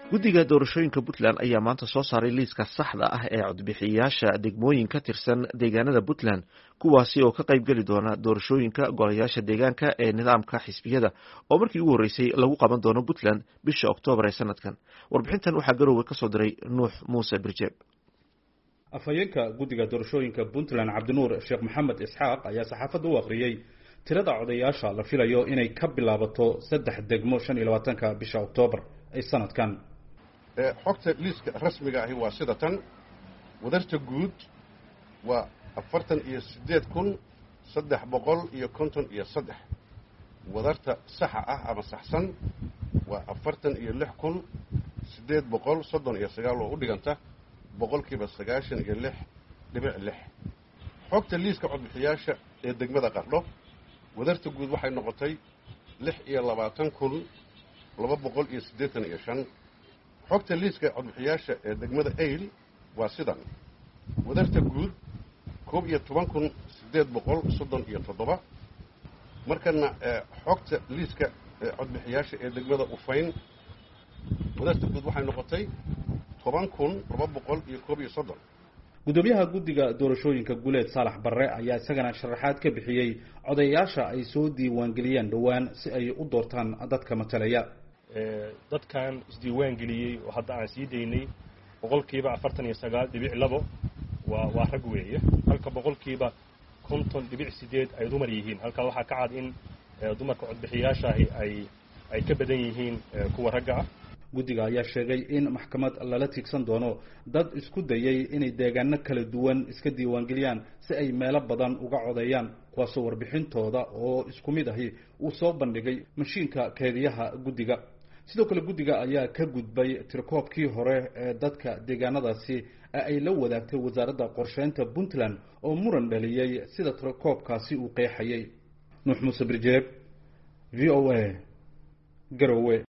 guddiga doorashooyinka Puntland ayaa maanta soo saaray liiska saxda ah ee codbixiyayaasha degmooyin ka tirsan deegaanada Puntland kuwaasi oo ka qayb gali doona doorashooyinka golayaasha deegaanka ee nidaamka xisbiyada oo markii ugu horeysay lagu qaban doono Puntland bisha Oktoobar ee sanadkan. Warbixintan waxaa Garowe ka soo diray Nuux Muuse Birjeeb. afhayeenka guddiga doorashooyinka Puntland Cabdinuur Sheekh Maxamed Isxaaq ayaa saxaafadda u akhriyay tirada codayaasha la filayo inay ka bilaabato 3 degmo 25 bisha Oktoobar ee sanadkan. xogta liiska rasmiga ah waa sida tan: wadarta guud waa 48353 wadarta saxa ah ama saxsan waa 46839 oo u dhiganta boqolkiiba 96.6. xogta liiska codbixiyaasha ee degmada Qardho wadarta guud waxay noqotay 22285. xogta liiska codbixiyaasha ee degmada Eyl waa sidan: wadarta guud 12837. markana xogta liiska codbixiyaasha ee degmada Ufayn wadarta guud waxay noqotay 10231. gudoomiyaha guddiga doorashooyinka Guleed Saalax Barre ayaa isagana sharaxaad ka bixiyay codayaasha ay soo diiwaan geliyeen dhawaan si ay u doortaan dadka matalaya. dadkan isdiiwaan geliyay oo hadda aan sii deynay boqolkiiba 49.2 waa rag weeye, halka boqolkiiba 50.8 ay dumar yihiin. halka waxaa ka cad in dumarka codbixiyaasha ay ka badan yihiin kuwa ragga ah. guddiga ayaa sheegay in maxkamad lala tiigsan doono dad isku dayay inay deegaano kala duwan iska diiwaan geliyaan si ay meelo badan uga codeeyaan, kuwaasoo warbixintooda oo isku mid ahi uu soo bandhigay mashiinka keediyaha guddiga. sidoo kale guddiga ayaa ka gudbay tirkoobkii hore ee dadka deegaanadaasi ay la wadaagtay wasaaradda qorsheynta Puntland oo muran dhaliyay sida tirkoobkaasi uu qeexayay. Nuux Muuse Birjeeb, VOA, Garowe.